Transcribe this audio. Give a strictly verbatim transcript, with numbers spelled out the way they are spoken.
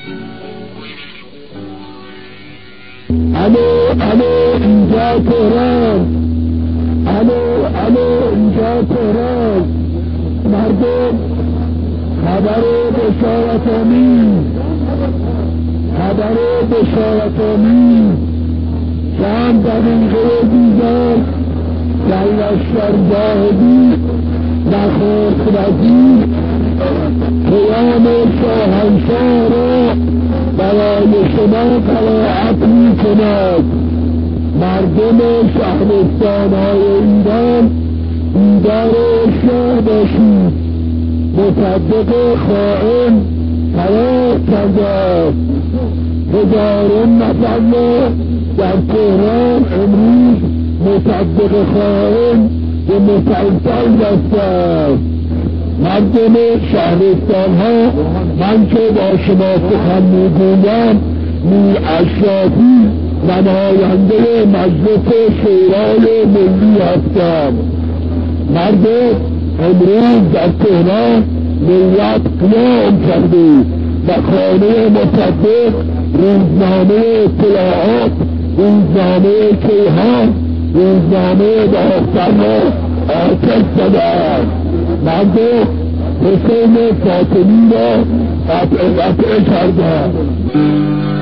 الو الو اینجا تهران، الو الو اینجا تهران. مردم خبر بشارت آمیز، خبر بشارت آمیز. چند دقیقه دیگر در لشکر زاهدی نخست وزیر قیام شاهنشاه را برای شما قرائت می کند. مردم شهرستانهای ایران بیدار شاه باشید. مصدق خائن فرار کرده است. هزاران نفر را در تهران امروز مصدق خائن به مسلسل رفته است. مردم شهرستان ها، من که با شما سخن میگویم میر اشرافی نماینده مجلس شورای ملی هستم. مردم امروز در تهران ملت قیام کرده و خانه مصدق، روزنامه اطلاعات، روزنامه کیهان، روزنامه داستان را آتش زده است. مردم حسین فاطمی را قطع قطع کرده است.